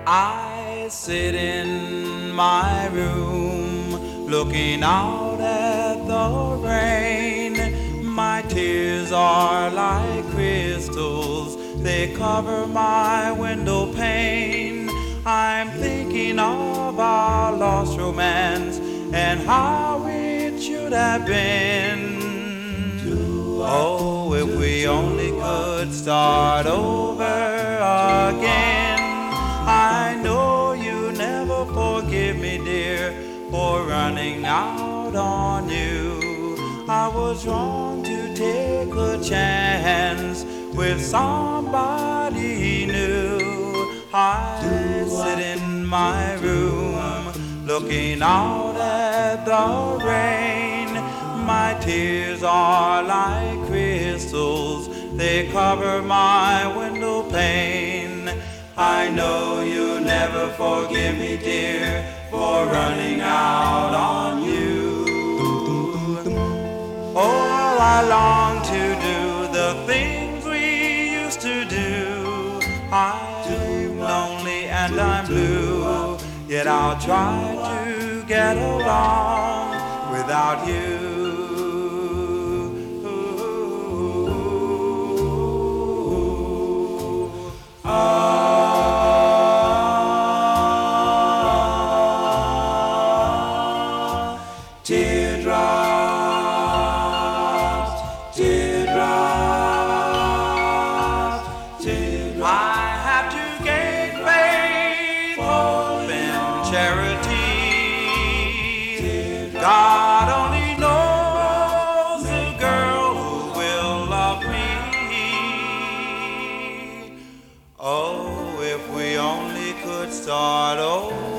I sit in my room looking out at the rain. My tears are like crystals, they cover my window pane. I'm thinking of our lost romance and how it should have been. Oh, if we only could start over again. I know you never forgive me, dear, for running out on you. I was wrong to take a chance with somebody new. I sit in my room looking out at the rain. My tears are like crystals, they cover my window pane. I know you'll never forgive me, dear, for running out on you. Oh, I long to do the things we used to do. I'm lonely and I'm blue, yet I'll try to get along without you. Teardrops, teardrops, teardrops. I have to gain faith, hope, and charity. God only knows the girl who will love me. Oh, if we only could start over